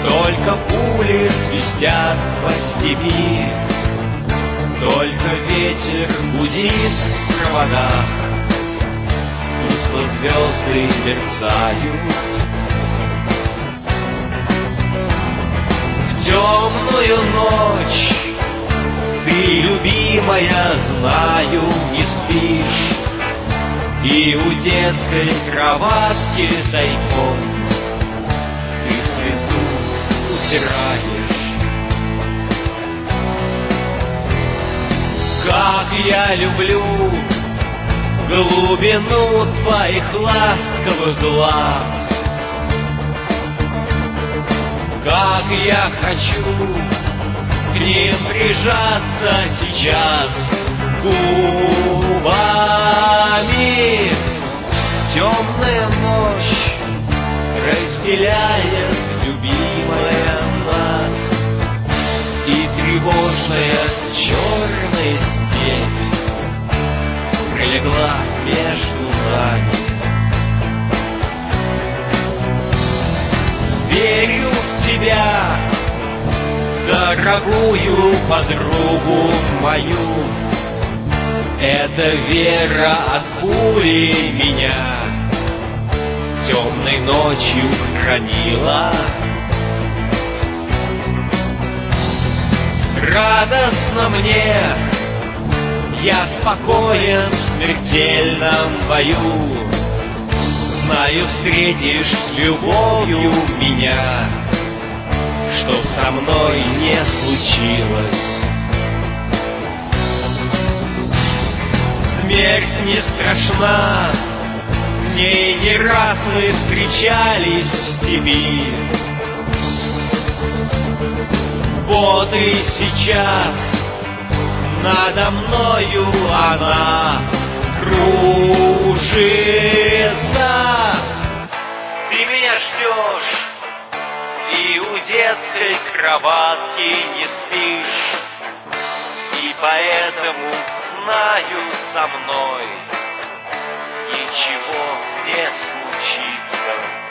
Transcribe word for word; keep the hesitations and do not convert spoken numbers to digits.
Только пули свистят по степи, только ветер гудит в проводах, тускло звезды мерцают. В темную ночь ты, любимая, знаю, не спишь, и у детской кроватки тайком ты слезу утираешь. Как я люблю глубину твоих ласковых глаз, как я хочу к ним прижаться сейчас губами. Темная ночь разделяет, любимая, нас, и тревожная черная степь пролегла между нами. Верю в тебя, дорогую подругу мою, эта вера от пули меня темной ночью хранила. Радостно мне, я спокоен в смертельном бою, знаю, встретишь с любовью меня, чтоб со мной не случилось. Смерть не страшна, с ней не раз мы встречались в степи. Вот и сейчас надо мною она кружится. Ты меня ждешь, и у детской кроватки не спишь, и поэтому знаю, со мной ничего не случится.